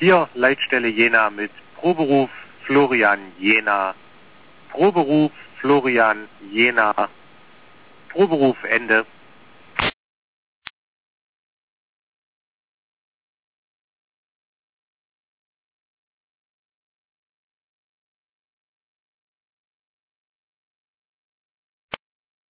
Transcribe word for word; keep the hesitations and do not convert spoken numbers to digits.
Hier Leitstelle Jena mit Proberuf Florian Jena. Proberuf Florian Jena. Proberuf Ende.